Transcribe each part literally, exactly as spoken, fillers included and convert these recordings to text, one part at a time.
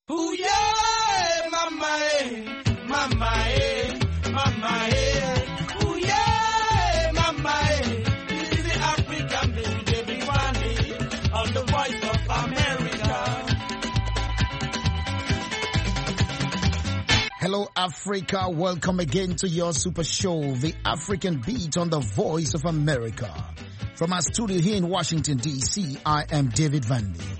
Ooh yeah, mama, eh, mama, eh, mama, eh. Ooh yeah, mama, eh. This is the African baby, baby Wande, on the Voice of America. Hello, Africa. Welcome again to your super show, The African Beat on the Voice of America. From our studio here in Washington, D C, I am David Vandy.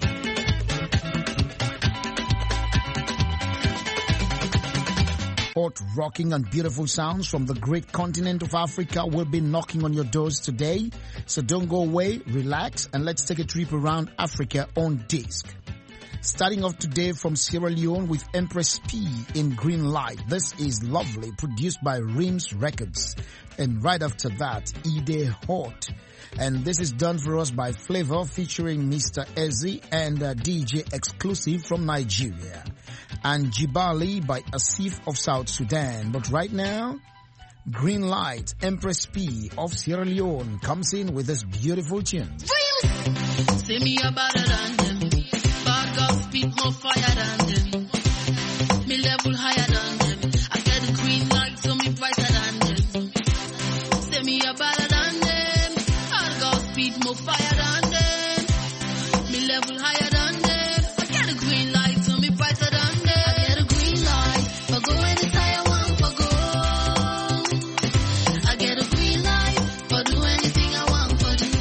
Hot, rocking and beautiful sounds from the great continent of Africa will be knocking on your doors today. So don't go away, relax, and let's take a trip around Africa on disc. Starting off today from Sierra Leone with Empress P in Green Light. This is Lovely, produced by Rims Records. And right after that, Ide Hot. And this is done for us by Flavor featuring Mister Ezzy and uh, D J Exclusive from Nigeria. And Jibali by Asif of South Sudan. But right now, Green Light, Empress P of Sierra Leone comes in with this beautiful tune. Say me a better than them. Bad girls speak more fire than them. Me level higher than them. I get the green light so me brighter than them. Say me a better than them. Bad girls speak more fire than them. Me level higher than them. I get the green light so me brighter than them. I get a green light for go anytime I want for go. I get a green light for do anything I want for do.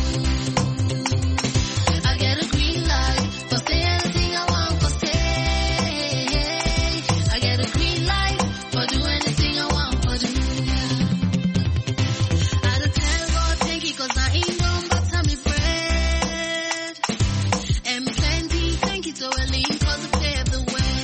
I get a green light for say anything I want for say. I get a green light for do anything I want for do. I don't tell God thank you cause I ain't done but tell me bread. And plenty thank you to Eileen cause I paved the way.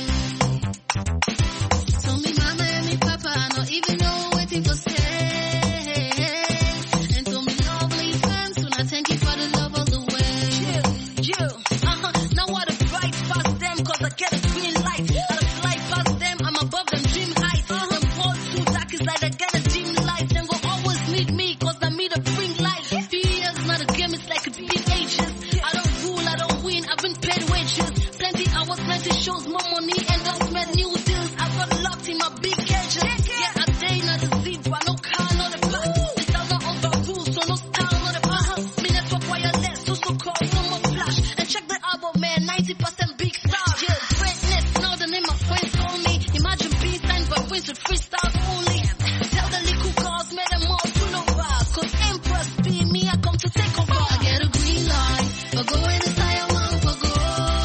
So me mama and me papa I don't even know what to say. And to me lovely fans when I thank you for the love all the way. You, uh-huh, now what a bright past them cause I get a green light. I don't fly past them, I'm above them dream height. Uh-huh. Them fall too dark is like I get a dim light. Them go always need me cause I need a bring light. Few years not a game, it's like a big ages. I don't rule, I don't win, I've been paid wages. Plenty hours, plenty shows, more money and I've made new deals. I got locked in my big cages. Yeah, a day not a zebra, no car, not a black. The style not overruled, so no style, not a pass. Me network wireless, so so call, no more flash. And check the album, man, ninety percent big star. Yeah, greatness, now the name my friends call me. Imagine being signed by Prince with freestyle only. Tell the little girls, make them all full of bars. Cause Empress be me, I come to take over. I get a green light, but go anytime I want for go.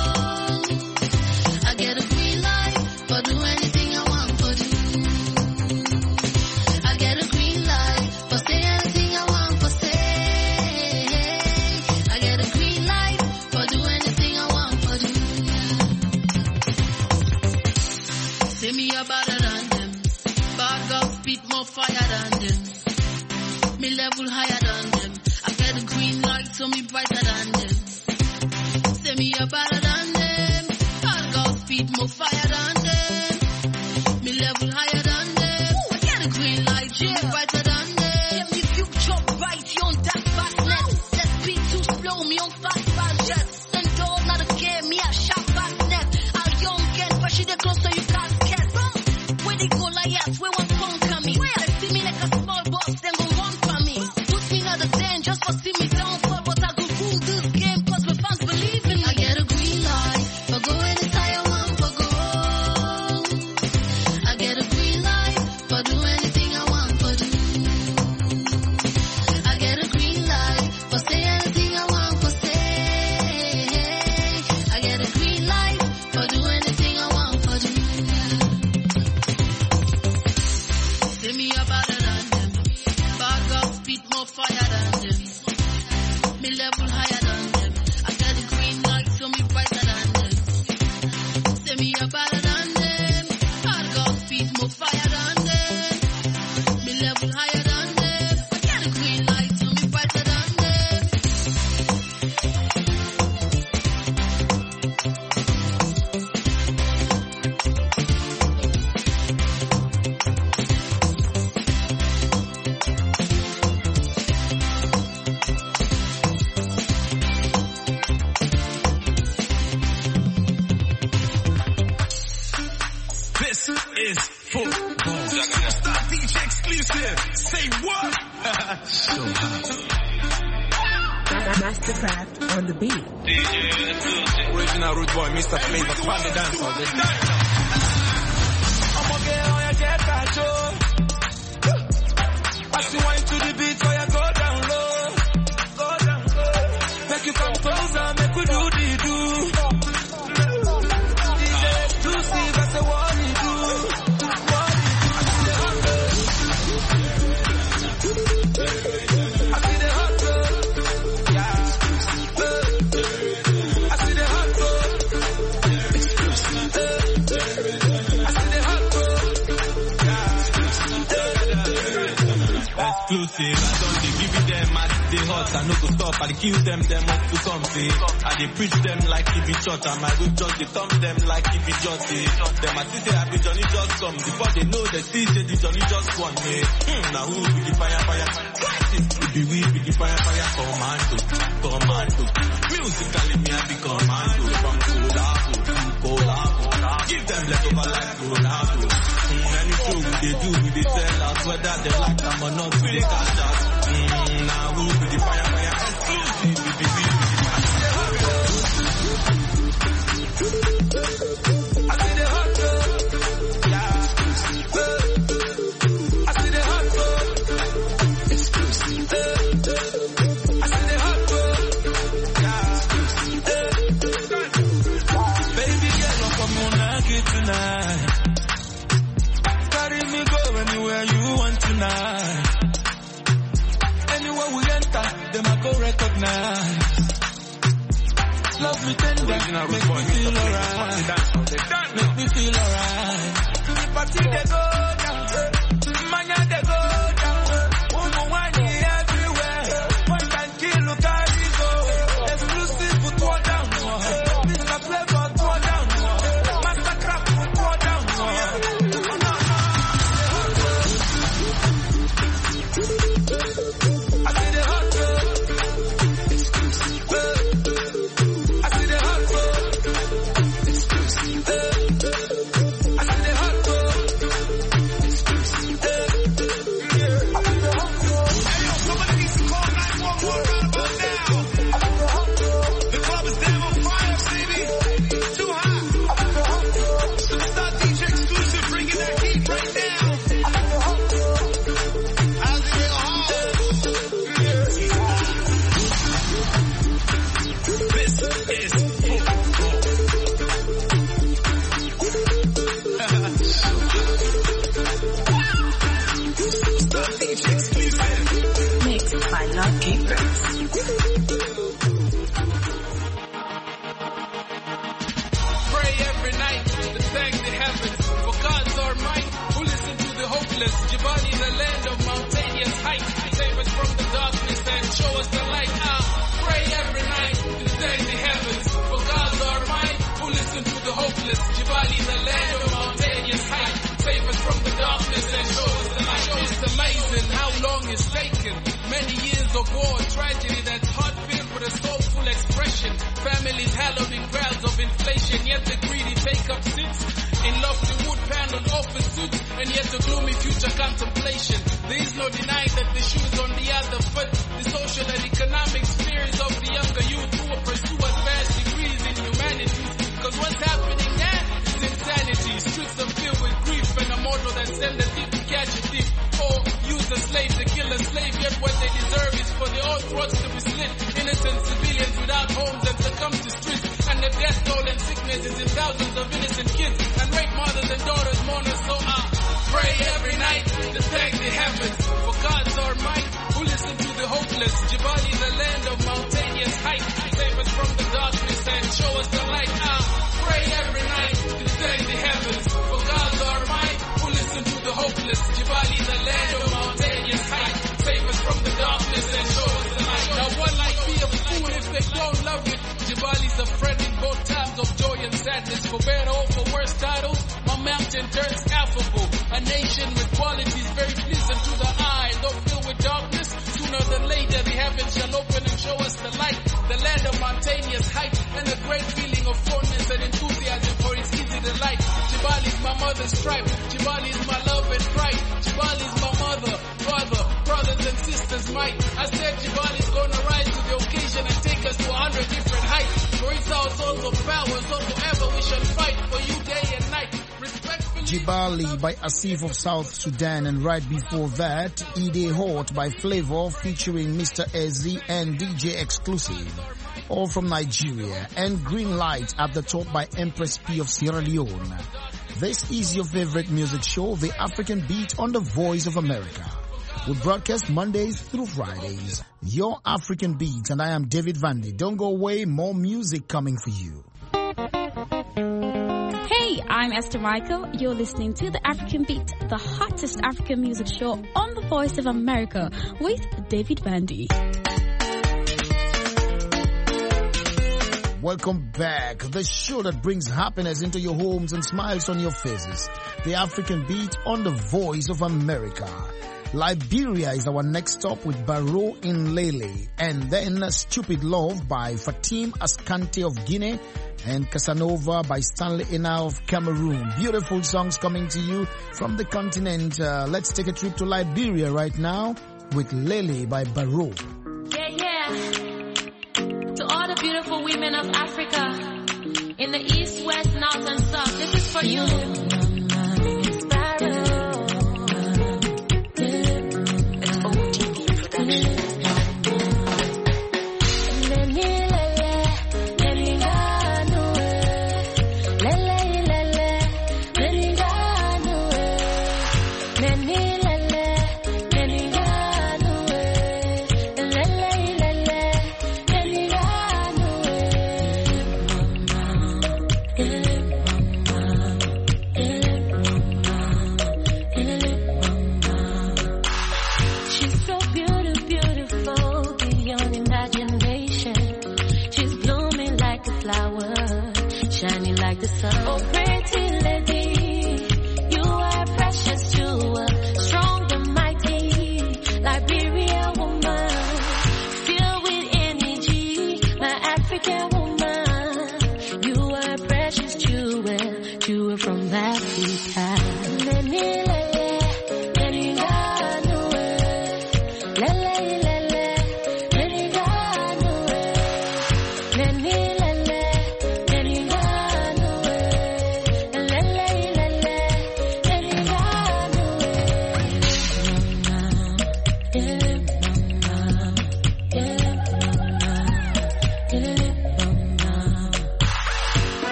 I get a green light, but do anything I want for do. I get a green light, but say anything I want for say. I get a green light, but do anything I want for do. Say me a better than them. Bad girls speak more fire than them. Me level higher than them. I get a green light so me brighter than them. Say me a better than them. Bad girls speak more fire than them. Me level higher than them. I get a green light so me brighter than them. Yeah, me future bright, you on that fastness. That beat too slow, me on fast fast jet. Stand tall, not a game, me a sharp fastness. I'll young get, but she the close so you can't guess. Where they go like yes, where one phone coming. They see me like a small boss, then go run for me. Put me not a den just for see me down fall, but I go rule this game cause my fans believe in me. I get a green light, but go anytime I want for go. I get a green light, but do anything I want for do. I get a green light, but say anything I want for say. I get a green light, but do anything I want for do. is football. Star D J exclusive. Say what? So hot. Mastercraft on the beat. Original root boy, Mister Flavor, find the dance on the dance. I'm gonna get on your jet control. As you wind to the beat, so you go down low. Go down low. Make you come closer, make we do the do. D J exclusive, that's the what he do. What he do. I see the hot girl. Yeah. I see the hot girl. Exclusive. I see the hot girl. Yeah. Exclusive. I don't dey give it them as they hot. I no go stop. I dey kill them. Them up to something. I dey preach them like if it church. And my good just dey thump them like if it just dey. Them I see say I be Johnny just come. Before they know they see say the Johnny just won me. Hmm, now who be the fire fire? It be we be the fire fire commando, commando. Musically me I be commando. From Colabo to Colabo. Give them leftover like Ronaldo. Mm, any show we they do, we they tell us whether they like them or not, we they catch us. Mm, now who be the fire fire? Exclusive, we be we be the fire. I see the hot girl. Yeah. I see the hot girl. Exclusive. I see the hot girl. Yeah. Baby girl, come on, I get tonight. Carry me go anywhere you want tonight. Anywhere we enter, them I go recognize. Love me tender, make me feel alright. Make me feel alright. Party they go down, mania they go down. Woman one everywhere, one can kill look at it go. Exclusive put one down, Mister Flavor put one down, Mastercraft put one down. I see the hot girl. Exclusive. I see the hot girl. Exclusive. I see the hot girl. Exclusive. I see the hot girl. Hey yo, somebody needs to call nine one one right about now. I see the hot girl. The club is damn on fire, baby. Too hot. I see the hot girl. Superstar D J exclusive, bringing that heat right now. I see the hot girl. How's it get hot? This is football. Stop D J exclusive. Mixed by Love Keepers. Pray every night to thank the heavens for God's our might who listen to the hopeless. Jibali, the land of mountainous height, save us from the darkness and show us the light. Ah, pray every night to thank the heavens for God's our might who listen to the hopeless. Jibali, the land of mountainous height, save us from the darkness and show us the light. It's amazing how long it's taken. Many years of war, tragedy that's heart-filled with a soulful expression. Families hallowed in crowds of inflation, yet the greedy take up seats in lofty wood-paneled office suits, and yet a gloomy future contemplation. There is no denying that the shoe is on the other foot. The social and economic spheres of the younger youth who will pursue advanced degrees in humanities. Cause what's happening now is insanity. Streets are filled with grief and a motto that send a thief to catch a thief. Or use a slave to kill a slave, yet what they deserve is for their own throats to be slit. Innocent civilians without homes and succumb to streets. And the death toll and sickness is in thousands of innocent kids. And rape mothers and daughters mourn us. So I pray every night to thank the heavens for God's our might who listen to the hopeless. Jibali, the land of mountainous height, save us from the darkness and show us the light. I pray every night to thank the heavens for God's our might who listen to the hopeless. Jibali, the land of mountainous height, save us from the darkness and show us the light. Now one might be a fool if they don't love it. Jibali's a friend in both times of joy and sadness. For better or for worse titles, my mountain turns affable. A nation with qualities very pleasing to the eye, though filled with darkness. Sooner than later the heavens shall open and show us the light. The land of mountainous height and a great feeling of fondness and enthusiasm for its easy delight. Jibali's my mother's tribe. Jibali is my love and pride. Jibali is my mother, father, brothers and sisters might. I said Jibali's gonna rise to the occasion and take us to a hundred different heights. For it's our source of power, so forever we shall fight for you day and night. Respectfully. Jibali by Asif of South Sudan, and right before that, Ide Hot by Flavor featuring Mister Ezi and D J Exclusive, all from Nigeria, and Green Light at the top by Empress P of Sierra Leone. This is your favorite music show, The African Beat, on the Voice of America. We broadcast Mondays through Fridays. Your African Beat, and I am David Vandy. Don't go away, more music coming for you. Hey, I'm Esther Michael. You're listening to The African Beat, the hottest African music show on the Voice of America with David Vandy. Welcome back. The show that brings happiness into your homes and smiles on your faces. The African Beat on the Voice of America. Liberia is our next stop with Baro in Lele, and then Stupid Love by Fatim Askante of Guinea and Casanova by Stanley Ina of Cameroon. Beautiful songs coming to you from the continent. Uh, let's take a trip to Liberia right now with Lele by Baro. Yeah, yeah. To all the beautiful women of Africa, in the east, west, north, and south, this is for you.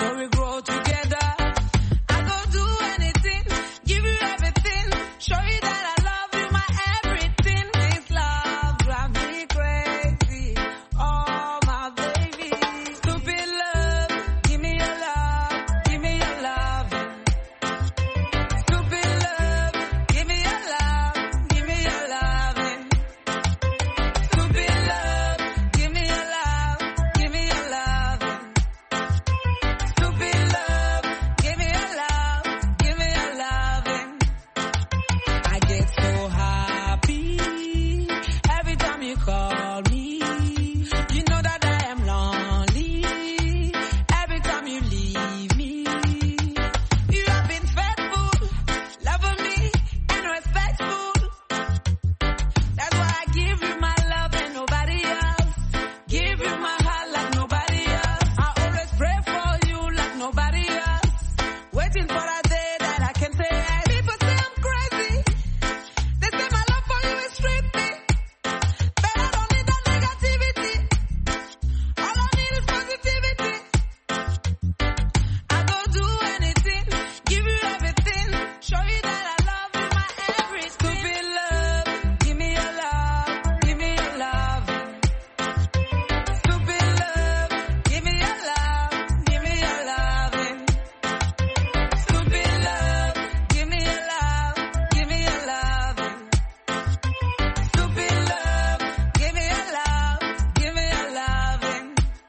so we grow together. I go do anything, give you everything, show you that I love you, my everything. This love drives me crazy, oh my baby. Stupid love, give me your love, give me your love. Stupid love, give me your love, give me your loving. Stupid love, give me your love, give me your loving. Stupid love, give me your love, give me your loving. I get so happy every time you call me. You know that I am lonely every time you leave me. You have been faithful, loving me and respectful. That's why I give you my love and nobody else. Give you my heart like nobody else. I always pray for you like nobody else. Waiting for a day that I can say yes. People say I'm crazy. They say my love for you is trippy. But I don't need that negativity. All I need is positivity. I go do anything, give you everything, show you that I love you, my everything. Stupid love, give me your love, give me your love. Stupid love, give me your love, give me your loving. Stupid love, give me your love, give me your loving. Stupid love, give me your love, give me your loving.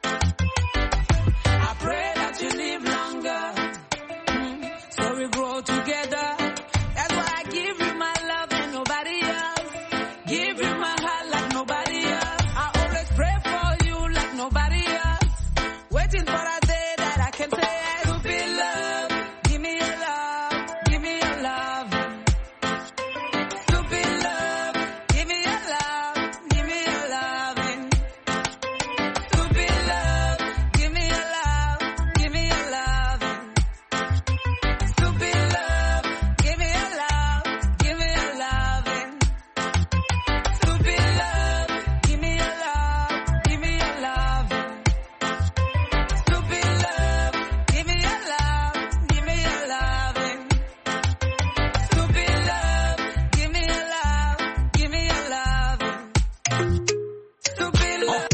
I pray that you live longer, mm, so we grow together. That's why I give you my love and nobody else. Give you my heart like nobody else. I always pray for you like nobody else. Waiting for a day that I can say yes. Stupid love, give me your love, give me your love. Stupid love, give me your love, give me your loving. Stupid love, give me your love, give me your loving. Stupid love, give me your love, give me your loving. Stupid love, give me your love, give me your loving. Stupid love, give me your love, give me your loving. Stupid love, give me your love, give me your loving. Stupid love.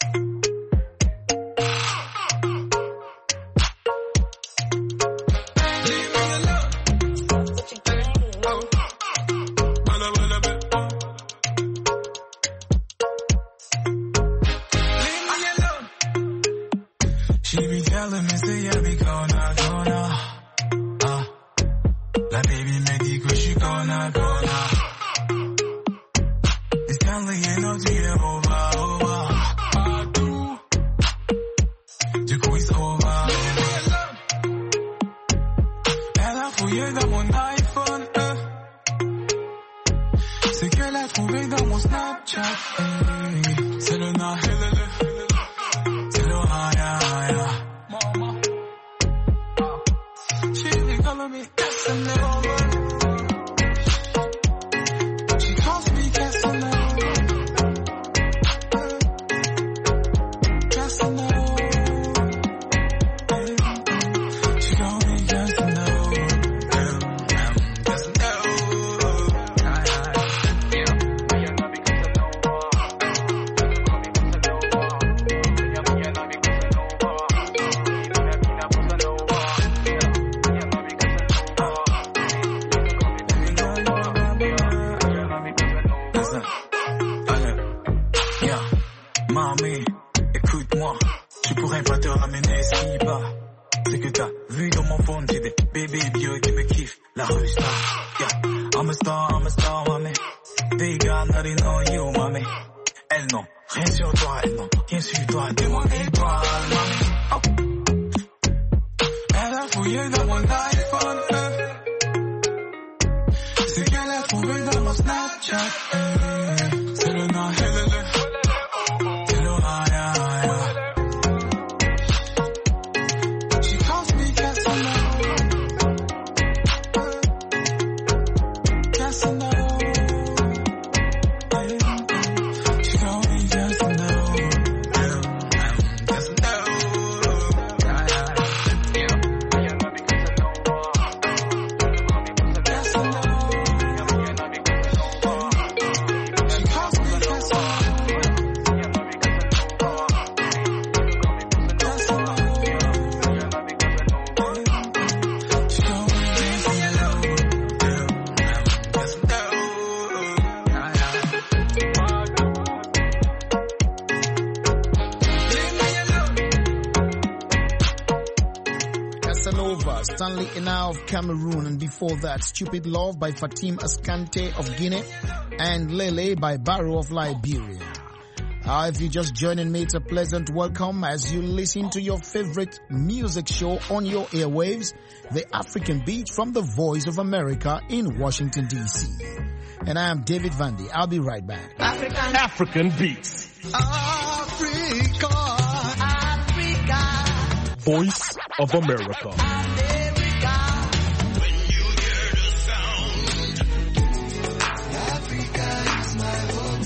She be telling me, say, yeah, be gonna, gonna. Ah, la baby me dit que je suis gonna, gonna. This can't ain't no deal over, over. Ah, do. Du coup, it's over. Elle a fouillé dans mon iPhone, euh. C'est qu'elle a trouvé dans mon Snapchat, hey. C'est le na, c'est le haya, haya. She be calling me Casanova. She calls me Casanova. Casanova. She calls me Casanova. Casanova. Mamie, écoute-moi, je pourrais pas te ramener si bas. C'est que t'as vu dans mon phone, j'ai des bébés bio qui me kiffent, la rue star. Yeah, I'm a star, I'm a star, mamie. They got nothing on you, mamie. Elles n'ont rien sur toi, elles n'ont rien sur toi, t'es mon étoile, mamie. Oh. Elle a fouillé dans mon iPhone, euh. C'est qu'elle a trouvé dans mon Snapchat, euh. C'est le na, c'est le le. C'est le haya, haya. She calls me Casanova. Casanova. She calls me Casanova. Casanova. Nova, Stanley Ena of Cameroon, and before that, Stupid Love by Fatim Ascante of Guinea, and Lele by Barrow of Liberia. Uh, if you're just joining me, it's a pleasant welcome as you listen to your favorite music show on your airwaves, The African Beat from the Voice of America in Washington, D C. And I am David Vandy. I'll be right back. African, African Beats. Africa, Africa, Voice of America. America. When you hear the sound, Africa is my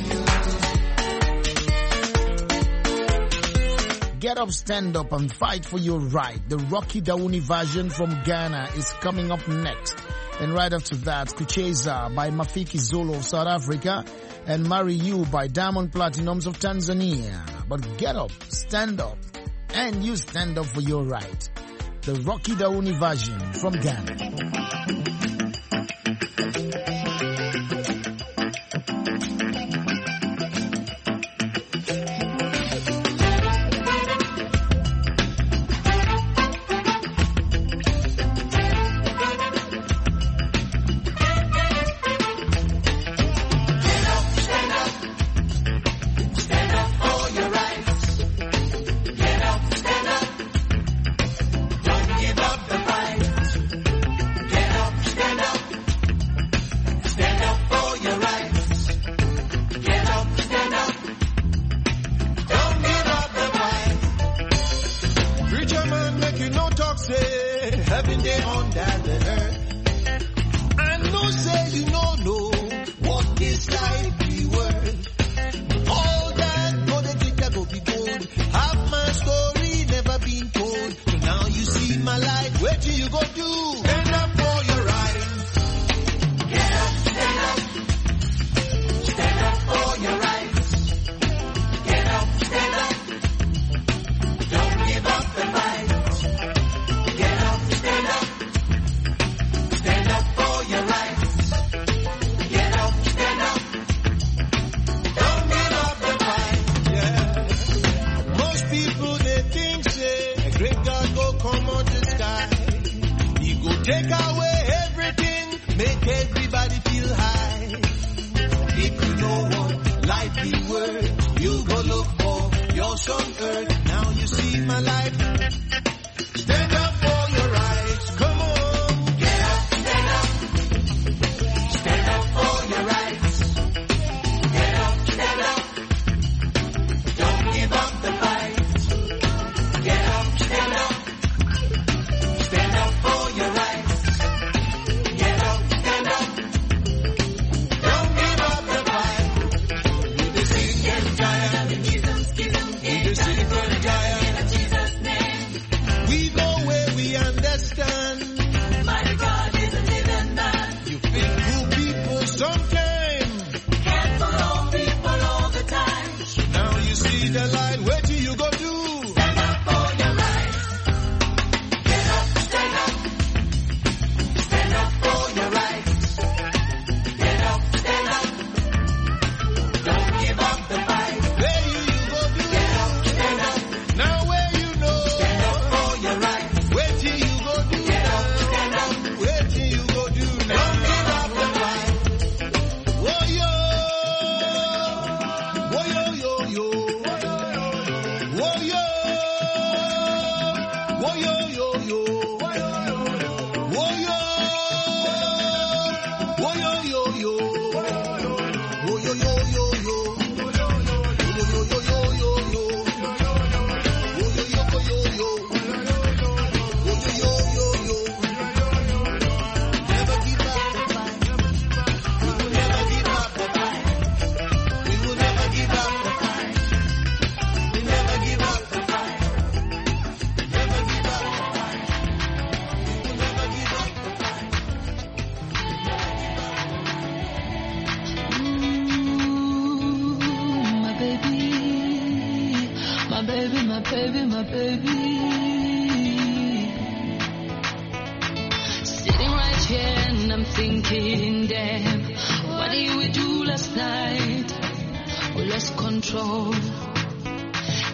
home. Get up, stand up, and fight for your right. The Rocky Dauni version from Ghana is coming up next. And right after that, Kucheza by Mafiki Zolo of South Africa, and Marry You by Diamond Platinums of Tanzania. But get up, stand up, and you stand up for your right. The Rocky Dauni version from Ghana.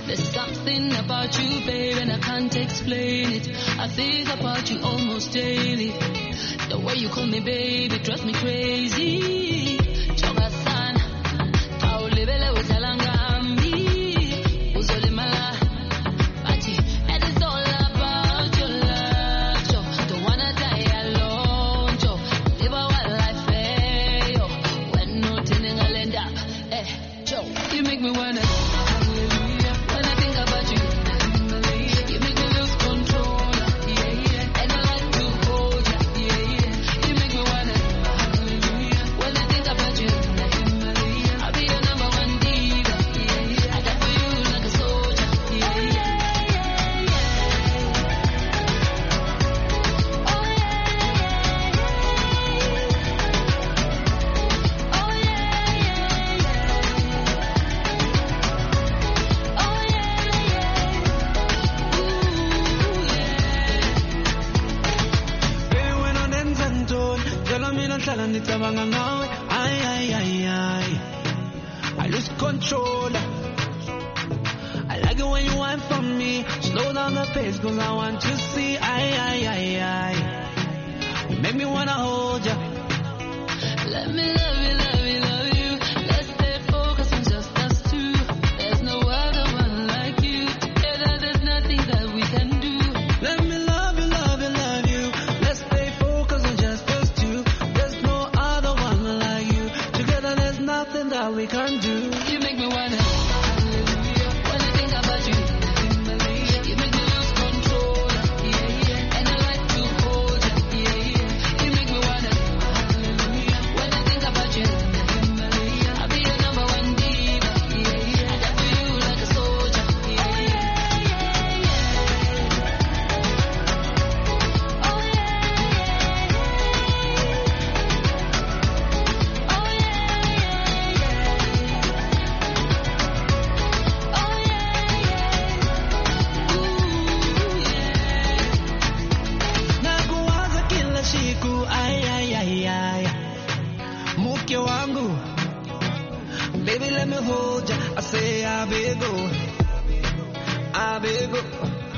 There's something about you, babe, and I can't explain it. I think about you almost daily. The way you call me, babe, it drives me crazy. Choga-san, kaulibele utalangami, uzolimala, bati, and it's all about your love, Joe. Don't wanna die alone, Joe. Live a wild life, eh, yo. When no telling a lender, eh, Joe. You make me wanna, hallelujah, when I think about you. You make me lose control, yeah, yeah. And I like to hold ya, yeah, yeah. You make me wanna, hallelujah, when I think about you. I'll be your number one diva, yeah, yeah. I die for you like a soldier, yeah, yeah. Oh yeah, oh yeah, oh yeah. Baby, when I'm dancing tone, tell me not telling it about now. Ay, ay, ay, ay. I lose control. I like it when you whine for me. Slow down the pace, cause I want to see. Ay, ay, ay, ay. You make me wanna hold ya. Let me love you, love you, love you. Let's stay focused on just us two. There's no other one like you. Together there's nothing that we can do. Let me love you, love you, love you. Let's stay focused on just us two. There's no other one like you. Together there's nothing that we can do. You make me wanna, hallelujah, when I think about you. You make me lose control, yeah, yeah. And I like to hold you, yeah, yeah. You make me wanna, hallelujah, when I think about you. I'll be your number one diva, yeah, yeah. I die for you like a soldier, yeah, yeah. Oh yeah, oh Nakuwaza kila siku, ay, ay, ay, ay. Mke wangu, baby let me hold ya. I say I beg oh, I beg oh.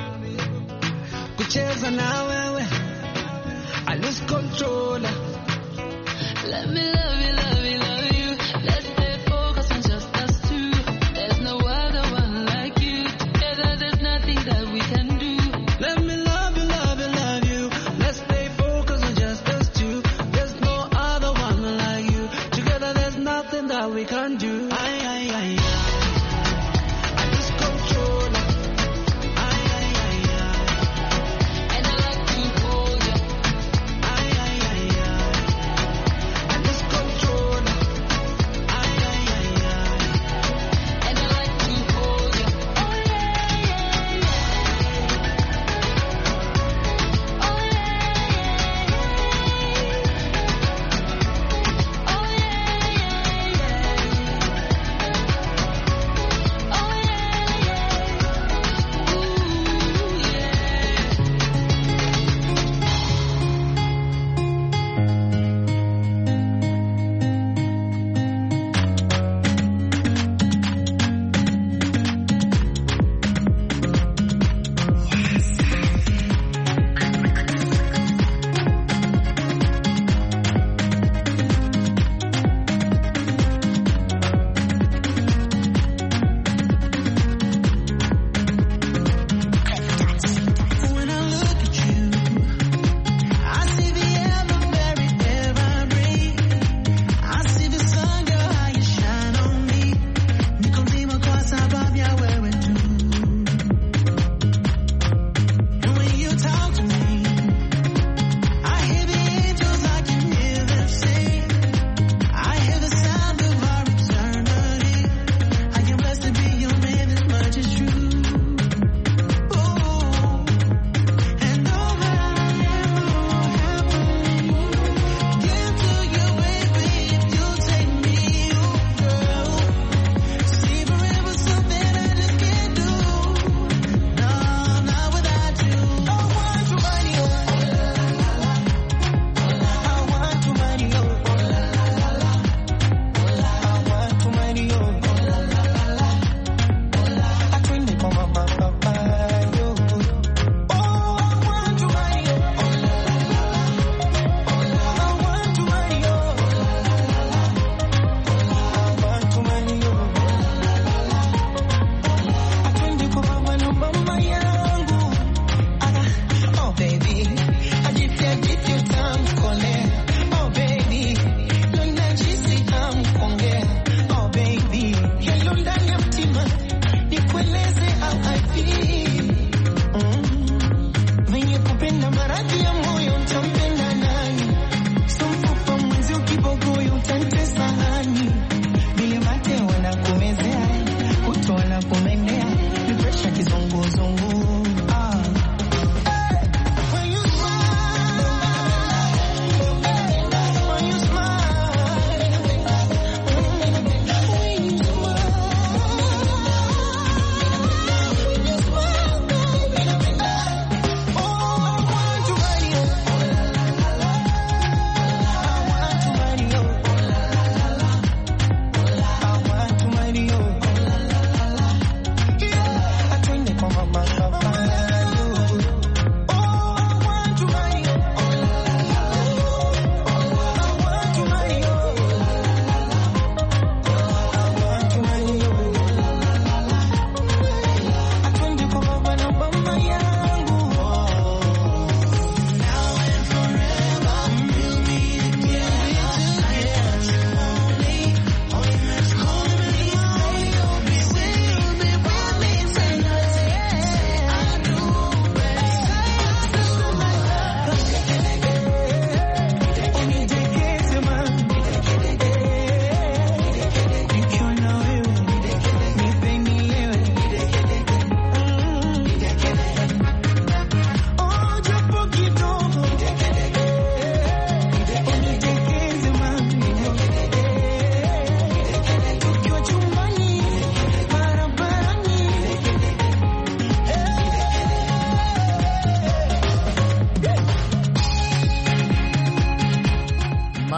Kucheza na wewe, I lose control. Let me love you, love you, love you. Let's stay focused on just us two. There's no other one like you. Together there's nothing that we can do. Let me love you, love you, love you. Let's stay focused on just us two. There's no other one like you. Together there's nothing that we can do. Ay, ay, ay, ay. I lose control. Ay, ay, ay, ay. And I like to hold you. Ay, ay, ay, ay. I lose control.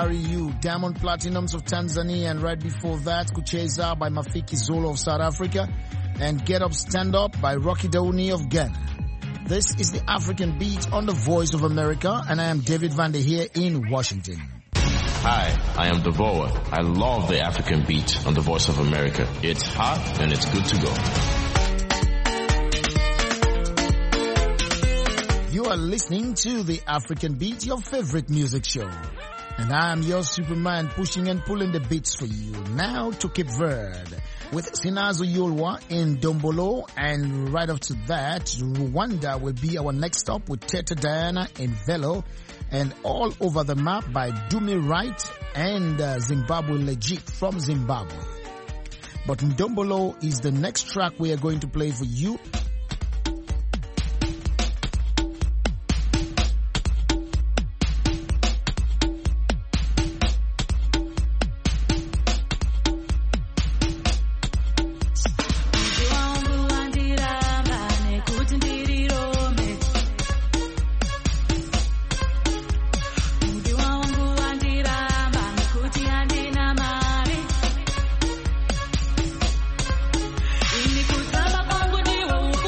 Marry You, Diamond Platinums of Tanzania, and right before that, Kucheza by Mafiki Zolo of South Africa, and Get Up Stand Up by Rocky Dauni of Ghana. This is the African Beat on the Voice of America, and I am David Vander here in Washington. Hi, I am Devoa. I love the African Beat on the Voice of America. It's hot and it's good to go. You are listening to the African Beat, your favorite music show. And I am your Superman, pushing and pulling the beats for you. Now to Cape Verde with Sinazo Yolwa in Dombolo, and right after that, Rwanda will be our next stop with Teta Diana in Velo, and All Over the Map by Do Me Right and uh, Zimbabwe Legit from Zimbabwe. But Ndombolo is the next track we are going to play for you. Ini kutamba kwangu ndiwo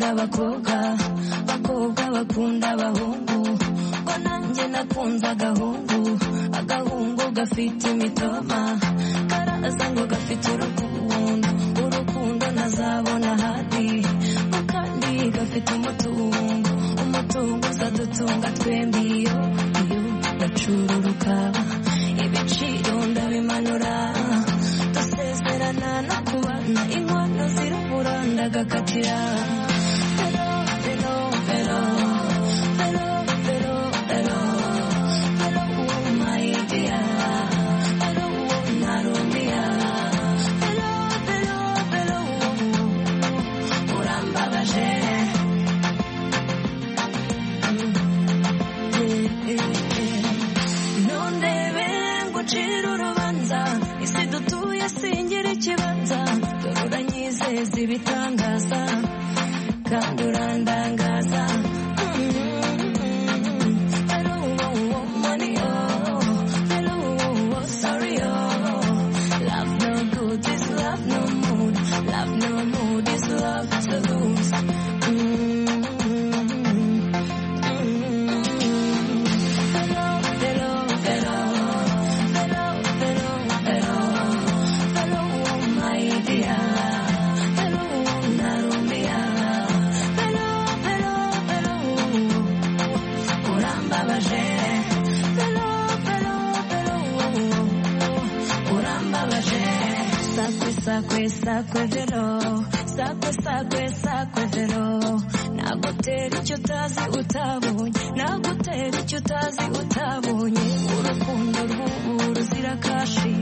bakunda abakobwa abakobwa bakunda abahungu ngo nanjye nakunze agahungu agahungu gafite imitoma karaza ngo gafite urukundo urukundo nazabona hadi kandi gafite umutungo umutungo uzadutunga twembi iyo iyo gacururuka ibiciro ndabimanura dusezerana no kubana inkono zirabura ndagakatira velo velo velo velo velo velo velo oh my dear velo oh narumia velo velo velo urambabaje isi dutuye singira ikibanza dore uranyizeza ibitangaza kandi urandangaza hello money oh hello sorry oh love no good is love no mood love no mood is love to lose sakwe sakwe velo sakwe sakwe sakwe velo nagutera icyo utazi utabonye nagutera icyo utazi utabonye urukundo rw'ubu ruzira kashi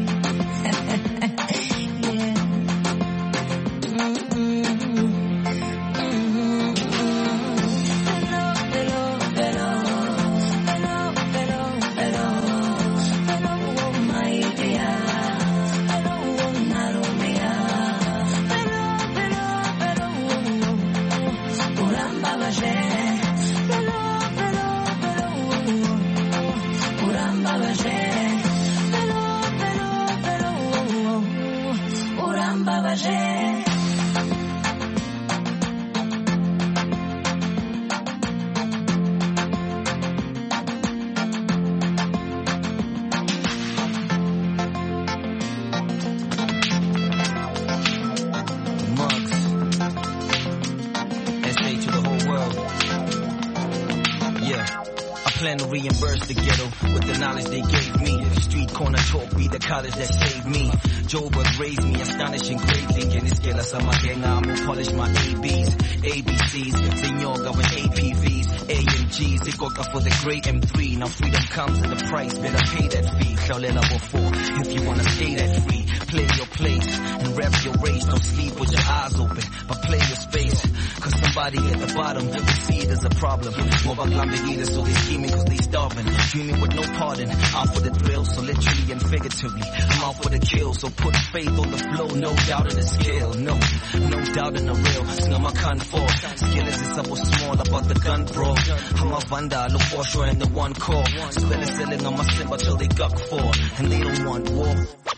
plan to reimburse the ghetto with the knowledge they gave me. Street corner talk be the college that saved me. Joburg raised me, astonishing greatly. In this killer summer gang, I'm gonna polish my A Bs, A B Cs, Senyoga with A P Vs, A M Gs. They got for the great M three. Now freedom comes at a price, better pay that fee. Shaolin before, if you wanna stay that free. Play your place and rep your race. Don't sleep with your eyes open, but play your space. Cause somebody at the bottom will see it as a problem. More about Lamborghini, so they scheming cause they starving. Dreaming with no pardon, out for the thrill, so literally and figuratively. I'm out for the kill, so put faith on the flow. No doubt in the skill, no, no doubt in the real. Sing my con for skill is this I was small about the gun, bro. I'm a vanda, look for sure in the one call. Spell is selling on my slip until they got for, and they don't want war.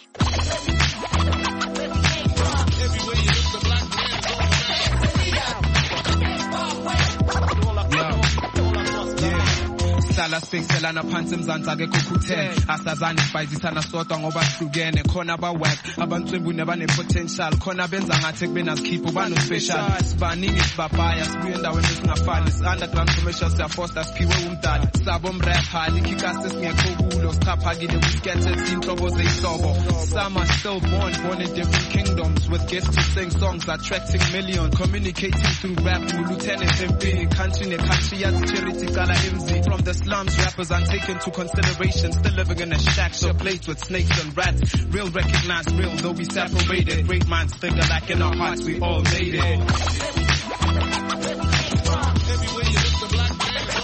Sala spexelana phansi emzansi akekho asazani sibhayizisana sodwa ngoba hlukene khona abawack abantswebu nebane potential khona benza ngathi kubena sikhipho bano special sibaningi sibabhaya sibuye endaweni esingafani underground commercial siyafoster siphiwe umdala sabo mrap hali kikase singekho kulo sichaphakile we scattered inhlobo zeyihlobo some are still born born in different kingdoms with gifts to sing songs attracting millions communicating through rap lieutenant empini country ne country yazi charity kala M Z from the slums, rappers untaken to consideration. Still living in a shack, so placed with snakes and rats. Real recognized real, though we separated. Great minds think alike in our hearts, we all made it. Everywhere you look, the black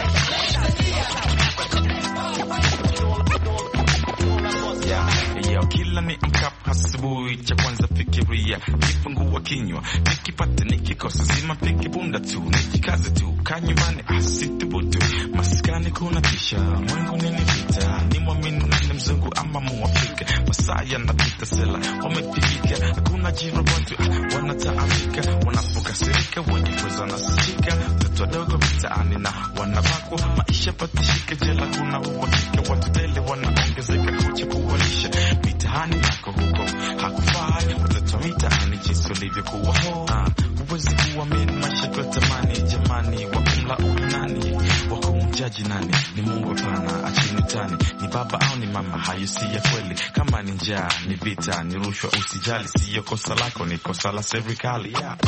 yeah, kila ni mkap asubuhi cha kwanza fikiria kifungua kinywa nikipata nikikosa zima piki bunda tu nikikaze tu kanyumbani asithubutu maskani kuna tisha mwangu nini vita ni mwamini na mzungu ama muafrika Masaya na Peter Sela wamepigika, hakuna jiro watu ah, wanataabika, wanapokasirika wajifunza na sishika, watoto wadogo mitaani na wanabakwa, maisha patishika, jela kuna uhakika, watu tele wanaongezeka kucha kuwalisha, mitaani yako huko hakufai, watoto mitaani jinsi ulivyokuwa ho, ah, huwezi kuamini maisha kwa tamani, jamani wakumla unani, wakumjaji nani, ni Mungu pana, achini tani, ni baba au ni mama, hayo si ya kweli, kama ni njaa, ni vita, ni rushwa, usijali, siyo kosa lako, ni kosa la serikali, yeah.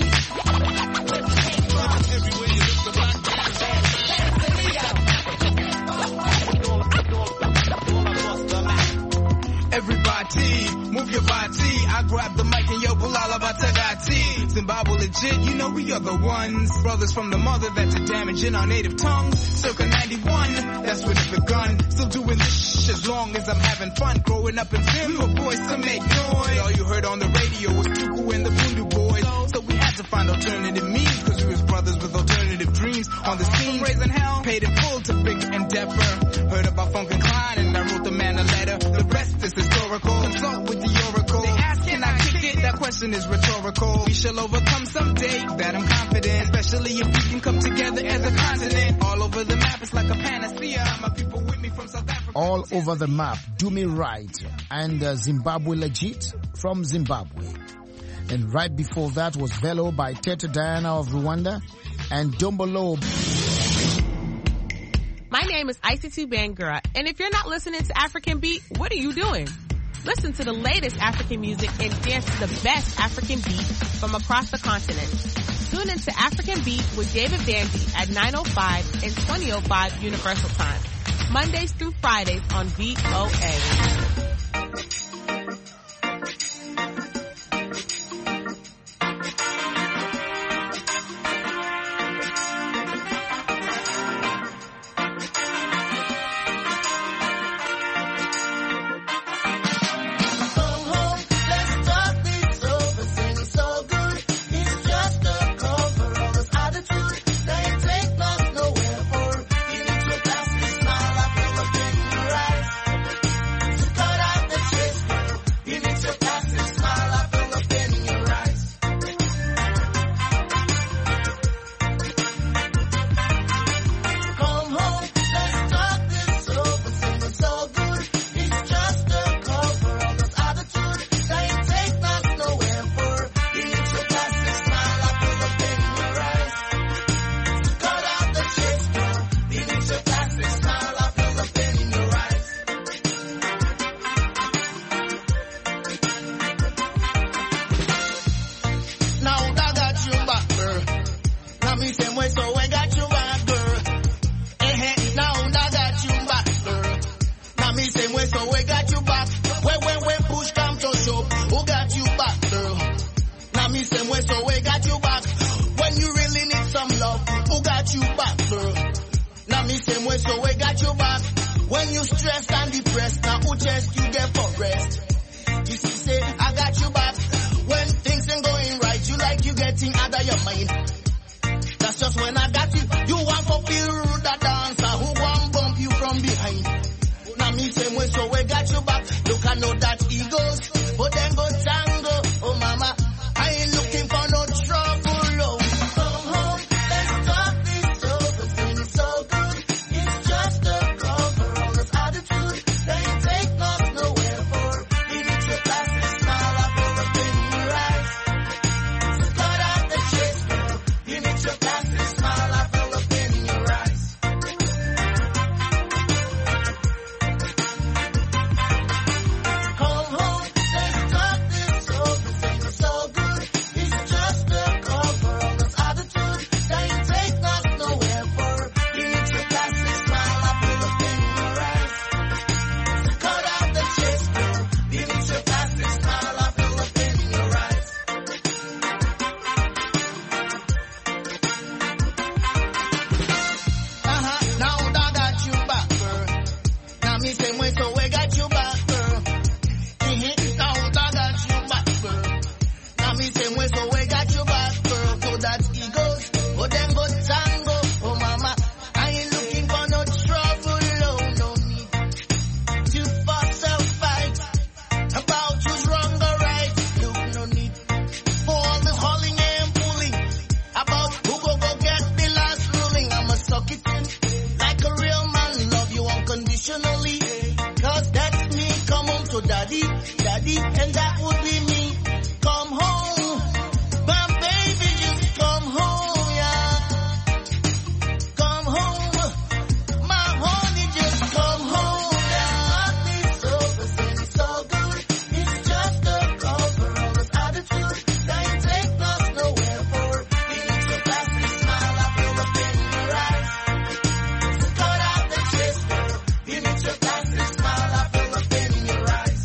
Everybody, move your body. I grab the mic and yo, bulala batagati. Zimbabwe legit, you know we are the ones. Brothers from the mother that are damaging our native tongues. Circa ninety-one, that's when it begun. Still doing this shit as long as I'm having fun. Growing up in Zim, we were boys to make noise. All you heard on the radio was Tuku and the Voodoo Boys. So we had to find alternative means, cause we was brothers with alternative dreams. On the scene, raising hell, paid in full to Big and Dapper. Heard about Funk and Klein and I wrote the man a letter. The rest is historical. Consult with the oracle. They ask, can I kick it? That question is rhetorical. We shall overcome someday, that I'm confident. Especially if we can come together as a continent. All over the map, it's like a panacea. My people with me from South Africa. All over the map, Do Me Right, and uh, Zimbabwe Legit from Zimbabwe. And right before that was Velo by Teta Diana of Rwanda and Dombolo. My name is Icy two Bangura, and if you're not listening to African Beat, what are you doing? Listen to the latest African music and dance to the best African beat from across the continent. Tune into African Beat with David Bandy at nine oh five and twenty oh five Universal Time, Mondays through Fridays on V O A. personally. Cause that's me, come home to daddy, daddy, and that would be me. Come home, my baby, just come home, yeah. Come home, my honey, just come home, yeah. It's so good, it's so good. It's just a cover of this attitude that ain't take us nowhere for. You need your plastic smile, I feel the pain in your eyes. So cut out the chase, girl. You need your plastic smile, I feel the pain in your eyes.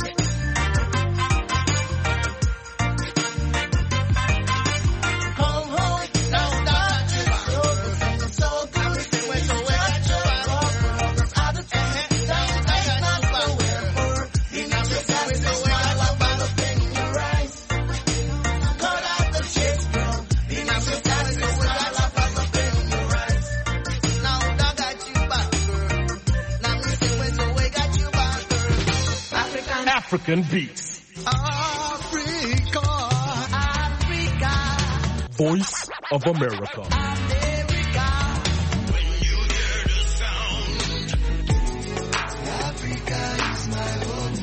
Come home, now that you're so good, so good. When you got your cover of this attitude that ain't take us nowhere for. You need your plastic smile, I feel the pain in your eyes. Cut out the chase, girl. You need your plastic smile, I feel the pain in your eyes. Now that I got you back, girl. Now me say when so we got you back, girl. African, African Beats. Africa, Africa, Voice of America. America. When you hear the sound, Africa is my home.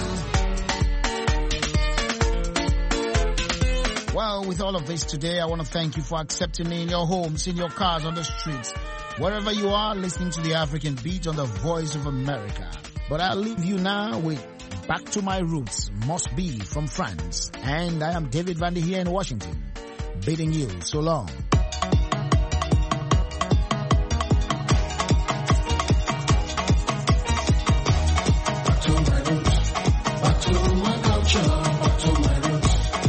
Well, with all of this today, I want to thank you for accepting me in your homes, in your cars, on the streets, wherever you are, listening to the African Beat on the Voice of America. But I'll leave you now with Back to My Roots, Must Be from France. And I am David Vandy here in Washington, bidding you so long. Back to my roots, back to my culture, back to my roots.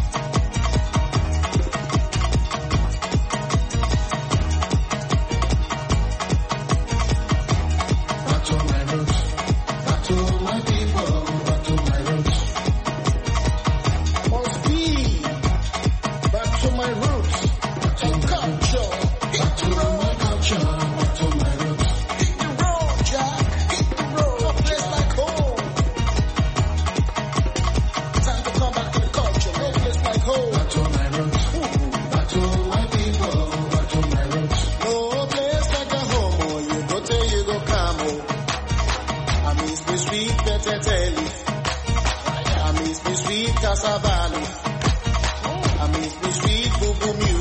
Back to my roots, back to my people, back to my roots. Must be back to my roots, back to culture, back to my culture, back to my roots. Hit the road, Jack, hit the road, no place like home. Time to come back to the culture, no place like home. Back to my roots, back to my people, back to my roots. No place like a home, oh, you go tell you go come home. I miss the sweet Peteteli, I miss the sweet Casavali, I miss the sweet Bubu music.